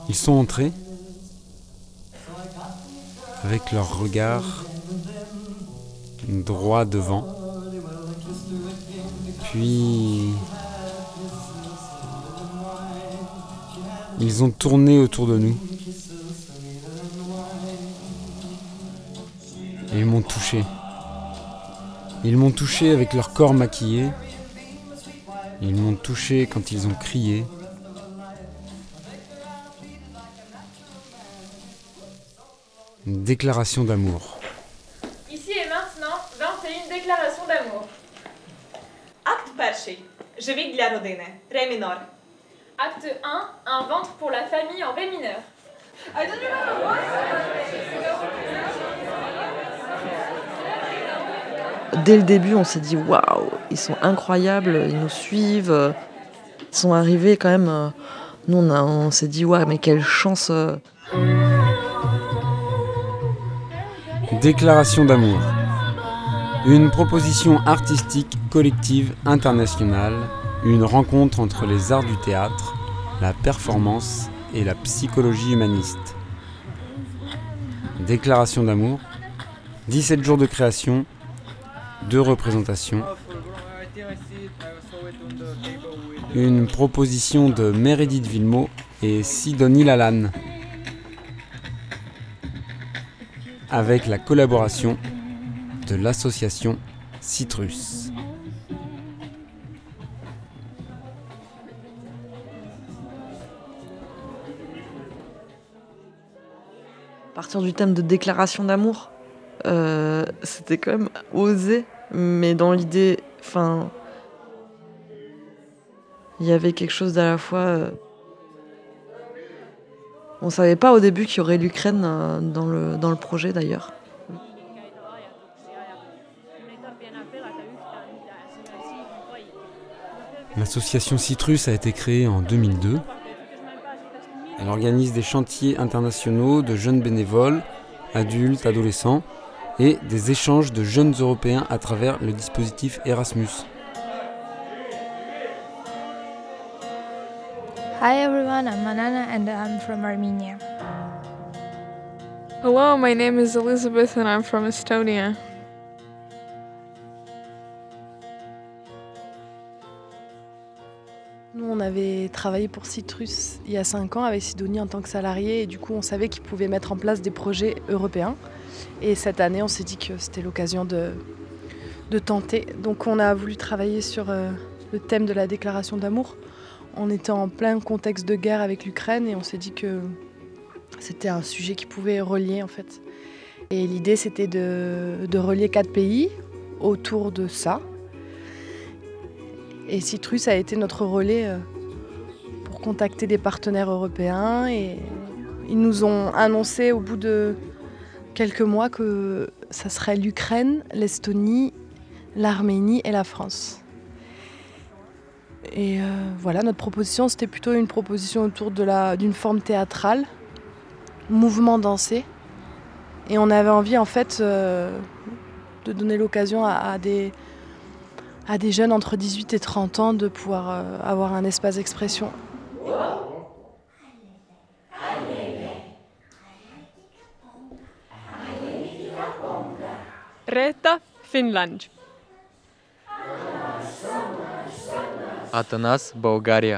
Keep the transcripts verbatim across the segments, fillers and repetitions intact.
Ils sont entrés avec leur regard droit devant, puis ils ont tourné autour de nous et ils m'ont touché. Ils m'ont touché avec leur corps maquillé, ils m'ont touché quand ils ont crié. Une déclaration d'amour. Ici et maintenant, vingt et une déclarations d'amour. Акт перший. Живіть для родини. Ре мінор. Acte un, un ventre pour la famille en ré mineur. Dès le début, on s'est dit waouh, ils sont incroyables, ils nous suivent. Ils sont arrivés quand même. euh, Nous, on, a- on s'est dit waouh, mais quelle chance. euh. Déclaration d'amour. Une proposition artistique collective internationale, une rencontre entre les arts du théâtre, la performance et la psychologie humaniste. Déclaration d'amour. dix-sept jours de création, deux représentations. Une proposition de Meredith Villemot et Sidonie Lalanne, avec la collaboration de l'association Citrus. Partir du thème de déclaration d'amour, euh, c'était quand même osé, mais dans l'idée, enfin, il y avait quelque chose d'à la fois. euh, On savait pas au début qu'il y aurait l'Ukraine euh, dans le dans le projet d'ailleurs. L'association Citrus a été créée en deux mille deux. Elle organise des chantiers internationaux de jeunes bénévoles, adultes, adolescents, et des échanges de jeunes Européens à travers le dispositif Erasmus. Hi everyone, I'm Manana and I'm from Armenia. Hello, my name is Elizabeth and I'm from Estonia. Nous, on avait travaillé pour Citrus il y a cinq ans avec Sidonie en tant que salarié et du coup, on savait qu'ils pouvaient mettre en place des projets européens. Et cette année, on s'est dit que c'était l'occasion de, de tenter. Donc, on a voulu travailler sur euh, le thème de la déclaration d'amour. On était en plein contexte de guerre avec l'Ukraine et on s'est dit que c'était un sujet qui pouvait relier en fait. Et l'idée, c'était de, de relier quatre pays autour de ça. Et Citrus a été notre relais euh, pour contacter des partenaires européens et ils nous ont annoncé au bout de quelques mois que ça serait l'Ukraine, l'Estonie, l'Arménie et la France. Et euh, voilà, notre proposition, c'était plutôt une proposition autour de la, d'une forme théâtrale, mouvement dansé. Et on avait envie en fait euh, de donner l'occasion à, à des... à des jeunes entre dix-huit et trente ans de pouvoir euh, avoir un espace d'expression. Reta, Finland. Атанас, Bulgaria.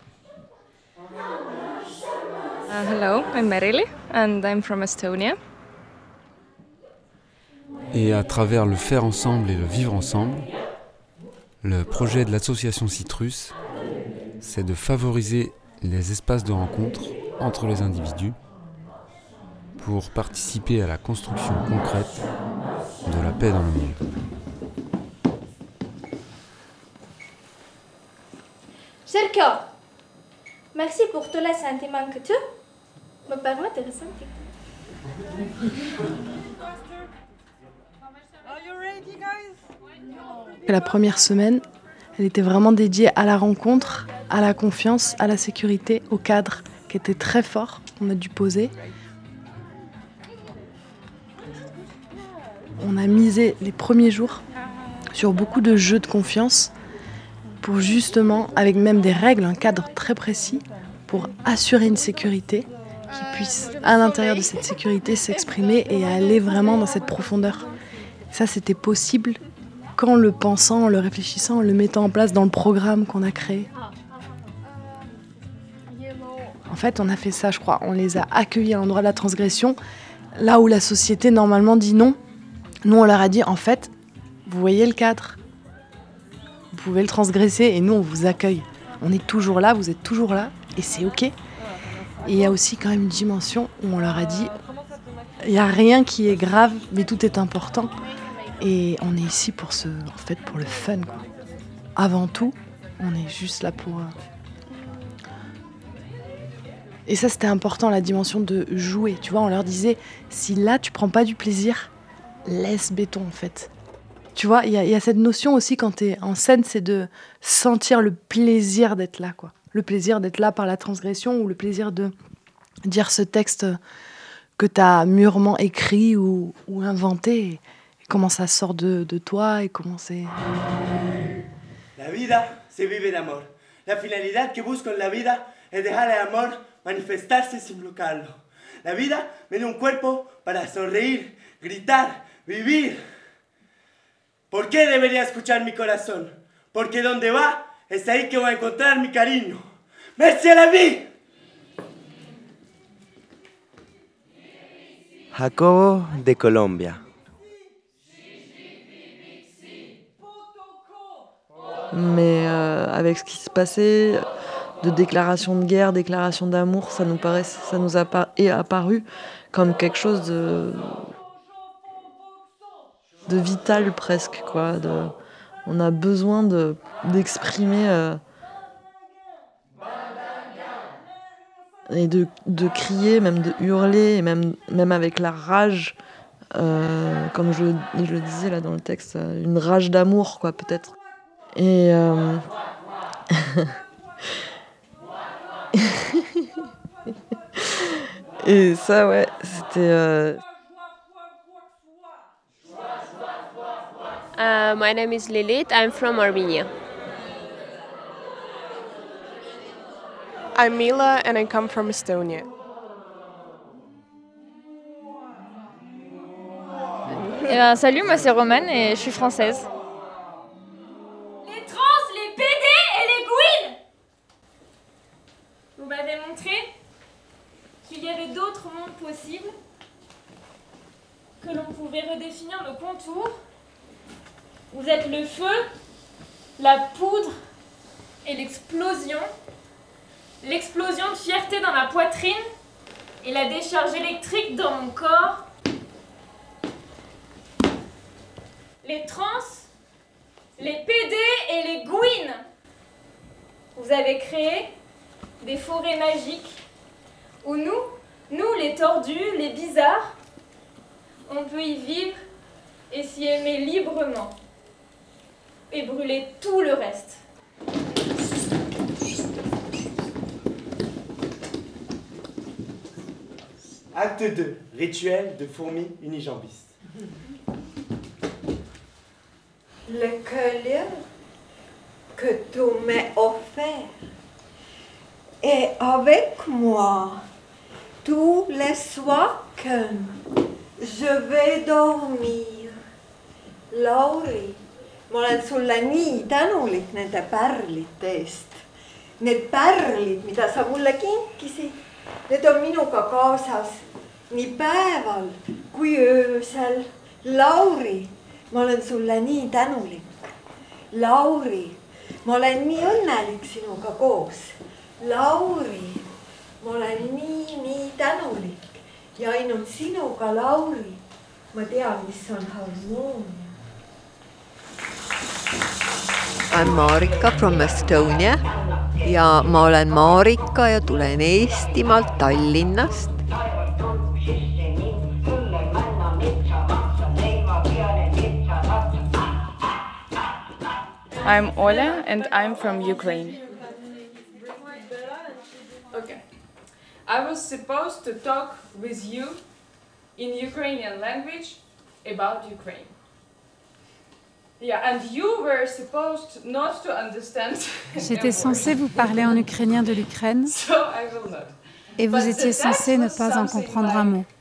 Uh, hello, I'm Merili and I'm from Estonia. Et à travers le faire ensemble et le vivre ensemble, le projet de l'association Citrus, c'est de favoriser les espaces de rencontre entre les individus pour participer à la construction concrète de la paix dans le monde. Cher cœur, merci pour tous les sentiments que tu me permets de ressentir. La première semaine, elle était vraiment dédiée à la rencontre, à la confiance, à la sécurité, au cadre qui était très fort, on a dû poser. On a misé les premiers jours sur beaucoup de jeux de confiance pour justement, avec même des règles, un cadre très précis, pour assurer une sécurité, qu'ils puissent à l'intérieur de cette sécurité s'exprimer et aller vraiment dans cette profondeur. Ça, c'était possible qu'en le pensant, en le réfléchissant, en le mettant en place dans le programme qu'on a créé. En fait, on a fait ça, je crois. On les a accueillis à l'endroit de la transgression, là où la société, normalement, dit non. Nous, on leur a dit, en fait, vous voyez le cadre. Vous pouvez le transgresser et nous, on vous accueille. On est toujours là, vous êtes toujours là, et c'est OK. Et il y a aussi quand même une dimension où on leur a dit, il n'y a rien qui est grave, mais tout est important. Et on est ici pour, ce, en fait, pour le fun, quoi. Avant tout, on est juste là pour... Et ça, c'était important, la dimension de jouer. Tu vois, on leur disait, si là, tu prends pas du plaisir, laisse béton, en fait. Tu vois, il y, y a cette notion aussi, quand t'es en scène, c'est de sentir le plaisir d'être là, quoi. Le plaisir d'être là par la transgression ou le plaisir de dire ce texte que t'as mûrement écrit ou, ou inventé. Et, et comment ça sort de, de toi et comment c'est... La vida se vive en amor. La finalidad que busco en la vida es dejar el amor manifestarse sin bloquearlo. La vida me dio un cuerpo para sonreír, gritar, vivir. ¿Por qué debería escuchar mi corazón? Porque donde va, es ahí que voy a encontrar mi cariño. ¡Merci à la vie! Jacobo de Colombia. Mais euh, avec ce qui se passait, de déclaration de guerre, déclaration d'amour, ça nous, paraît, ça nous a par, est apparu comme quelque chose de, de vital presque, quoi. De, on a besoin de, d'exprimer euh, et de, de crier, même de hurler, et même, même avec la rage, euh, comme je, je le disais là dans le texte, une rage d'amour, quoi, peut-être. Et euh... et ça, ouais, c'était. Euh... Uh, my name is Lilith. I'm from Armenia. I'm Mila and I come from Estonia. Eh ben, salut, moi c'est Romane et je suis française. Les trans, les P D et les gouines! Vous m'avez montré qu'il y avait d'autres mondes possibles, que l'on pouvait redéfinir nos contours. Vous êtes le feu, la poudre et l'explosion. L'explosion de fierté dans ma poitrine et la décharge électrique dans mon corps. Les trans, les P D et les gouines. Vous avez créé des forêts magiques où nous, nous les tordus, les bizarres, on peut y vivre et s'y aimer librement et brûler tout le reste. Acte deux. Rituel de fourmis unijambistes. Le collier que tu m'as offert est avec moi tous les soirs que je vais dormir. Lauri, ma olen sulle nii tänulik nende pärlite eest. Need pärlid, mida sa mulle kinkisid, need on minuga kaasas nii päeval kui öösel. Lauri, ma olen sulle nii tänulik. Lauri, ma olen nii õnnelik sinuga koos. Lauri, ma olen nii, nii tänulik. Ja ainult sinuga, Lauri, ma tean, mis on harmoonia. I'm Marika from Estonia ja ma olen Marika ja tulen Eestimaalt Tallinnast. I'm Ola and I'm from Ukraine. Okay. I was supposed to talk with you in Ukrainian language about Ukraine. J'étais censée vous parler en ukrainien de l'Ukraine et vous étiez censé ne pas en comprendre un mot.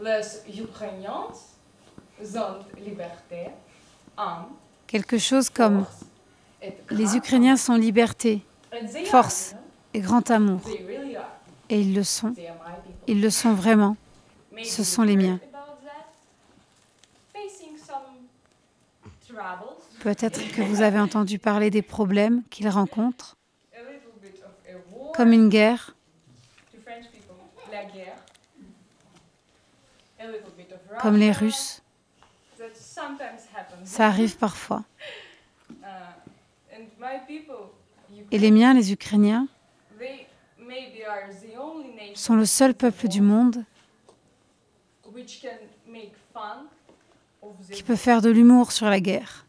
Quelque chose comme « Les Ukrainiens sont liberté, force et grand amour ». Et ils le sont. Ils le sont vraiment. Ce sont les miens. Peut-être que vous avez entendu parler des problèmes qu'ils rencontrent, comme une guerre, comme les Russes. Ça arrive parfois. Et les miens, les Ukrainiens, sont le seul peuple du monde qui peut faire de l'humour sur la guerre.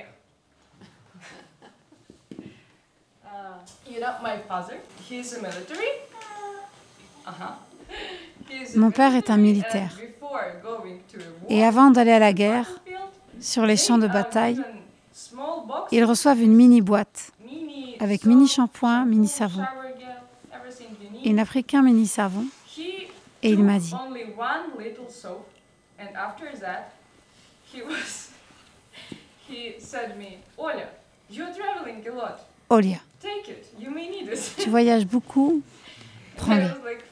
Mon père est un militaire. Et avant d'aller à la guerre, sur les champs de bataille, ils reçoivent une mini-boîte avec mini-shampoing, mini-savon. Il n'a pris qu'un mini-savon et il m'a dit Olia, tu voyages beaucoup, prends-les.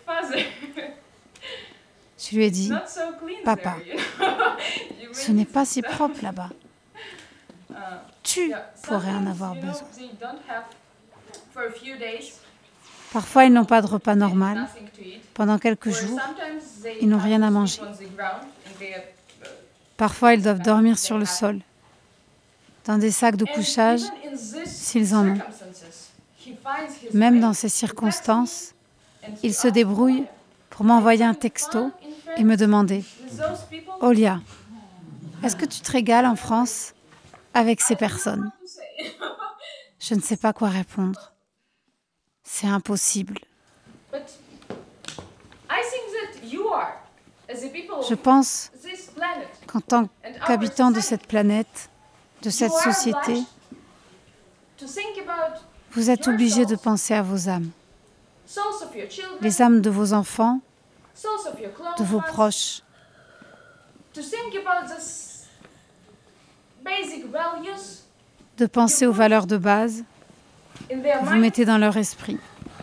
Je lui ai dit, papa, ce n'est pas si propre là-bas. Tu pourrais en avoir besoin. Parfois, ils n'ont pas de repas normal. Pendant quelques jours, ils n'ont rien à manger. Parfois, ils doivent dormir sur le sol, dans des sacs de couchage, s'ils en ont. Même dans ces circonstances, ils se débrouillent pour m'envoyer un texto et me demander « Olia, est-ce que tu te régales en France avec ces personnes ?» Je ne sais pas quoi répondre. C'est impossible. Je pense qu'en tant qu'habitant de cette planète, de cette société, vous êtes obligés de penser à vos âmes. Les âmes de vos enfants, de vos proches. De penser aux valeurs de base que vous mettez dans leur esprit.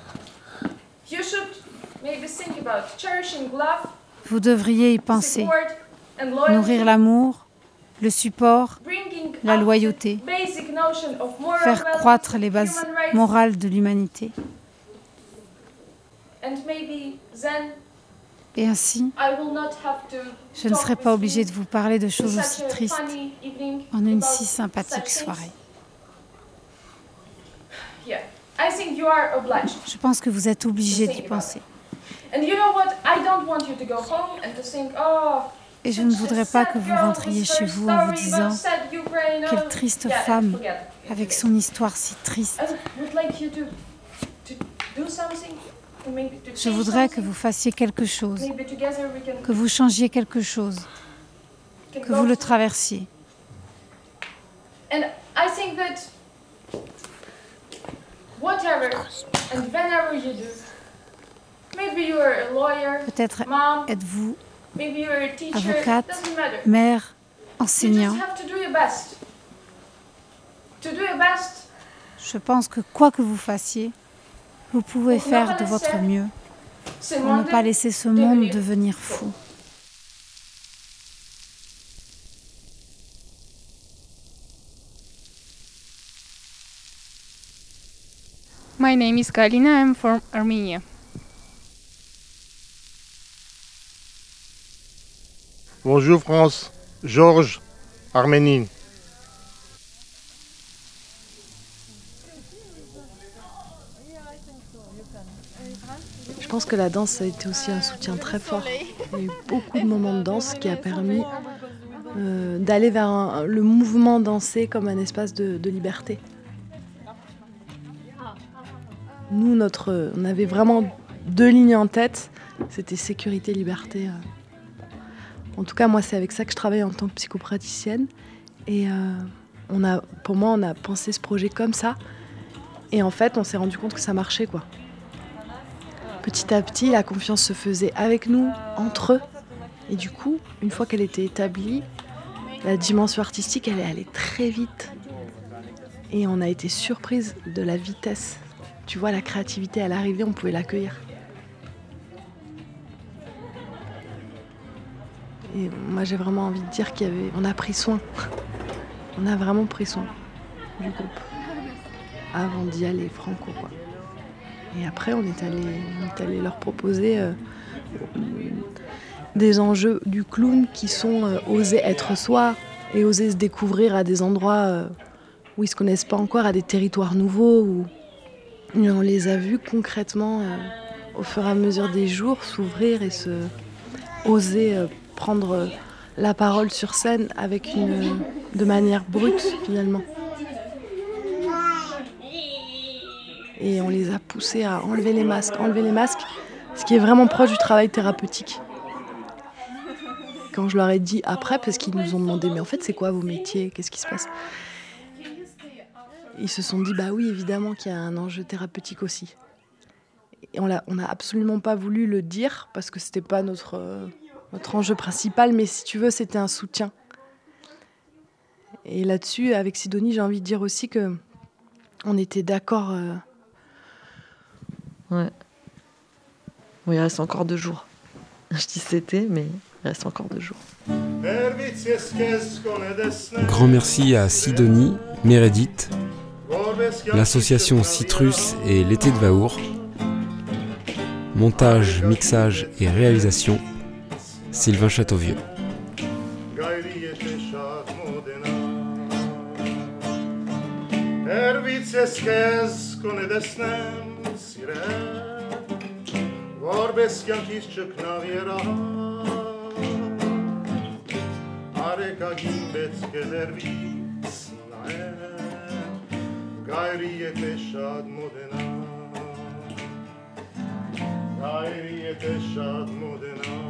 Vous devriez y penser. Nourrir l'amour, le support, la loyauté. Faire croître les bases morales de l'humanité. Et ainsi, je ne serai pas obligée de vous parler de choses aussi tristes en une si sympathique soirée. Je pense que vous êtes obligés d'y penser. Et je ne voudrais pas que vous rentriez chez vous en vous disant « Quelle triste femme, avec son histoire si triste ». Je voudrais que vous fassiez quelque chose, que vous changiez quelque chose, que vous le traversiez. Peut-être êtes-vous avocate, mère, enseignant. Je pense que quoi que vous fassiez, vous pouvez faire de votre mieux pour ne pas laisser ce monde devenir fou. My name is Galina, I'm from Armenia. Bonjour France, Georges, Arménie. Je pense que la danse a été aussi un soutien très fort. Il y a eu beaucoup de moments de danse qui a permis euh, d'aller vers un, le mouvement dansé comme un espace de, de liberté. Nous, notre, on avait vraiment deux lignes en tête, c'était sécurité, liberté. En tout cas, moi, c'est avec ça que je travaille en tant que psychopraticienne. Et, euh, On a, pour moi, on a pensé ce projet comme ça. Et en fait, on s'est rendu compte que ça marchait, quoi. Petit à petit, la confiance se faisait avec nous, entre eux. Et du coup, une fois qu'elle était établie, la dimension artistique, elle est allée très vite. Et on a été surprise de la vitesse. Tu vois, la créativité, à l'arrivée, on pouvait l'accueillir. Et moi, j'ai vraiment envie de dire qu'il y avait, on a pris soin. On a vraiment pris soin du groupe. Avant d'y aller franco, quoi. Et après, on est allé, on est allé leur proposer euh, des enjeux du clown qui sont euh, oser être soi et oser se découvrir à des endroits euh, où ils se connaissent pas encore, à des territoires nouveaux. Où on les a vus concrètement, euh, au fur et à mesure des jours, s'ouvrir et se oser euh, prendre euh, la parole sur scène avec une, de manière brute, finalement. Et on les a poussés à enlever les masques, enlever les masques, ce qui est vraiment proche du travail thérapeutique. Quand je leur ai dit après, parce qu'ils nous ont demandé, mais en fait, c'est quoi vos métiers? Qu'est-ce qui se passe? Ils se sont dit, bah oui, évidemment qu'il y a un enjeu thérapeutique aussi. Et on l'a, on n'a absolument pas voulu le dire, parce que c'était pas notre, euh, notre enjeu principal, mais si tu veux, c'était un soutien. Et là-dessus, avec Sidonie, j'ai envie de dire aussi que on était d'accord. Euh... Ouais. Bon, il reste encore deux jours. Je dis c'était, mais il reste encore deux jours. Grand merci à Sidonie, Meredith, l'association Citrus et l'été de Vaour. Montage, mixage et réalisation, Sylvain Châteauvieux. Gairi et eshad modena